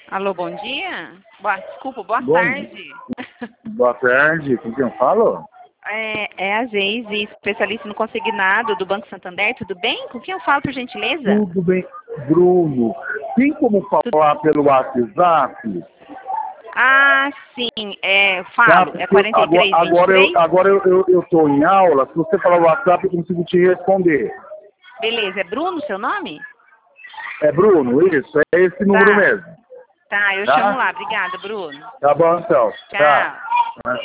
Alô, bom dia? Desculpa, boa Bom tarde. Boa tarde, com quem eu falo? É a Geise, especialista no consignado do Banco Santander, tudo bem? Com quem eu falo, por gentileza? Tudo bem, Bruno. Tem como falar pelo WhatsApp? Ah, sim, Tá? falo, é Porque agora 4323? eu tô em aula, se você falar o WhatsApp eu consigo te responder. Beleza, é Bruno seu nome? É Bruno, isso, é esse número Tá, mesmo. tá, eu chamo Tá? lá. Obrigada, Bruno. Tá bom então. Tá. Tchau.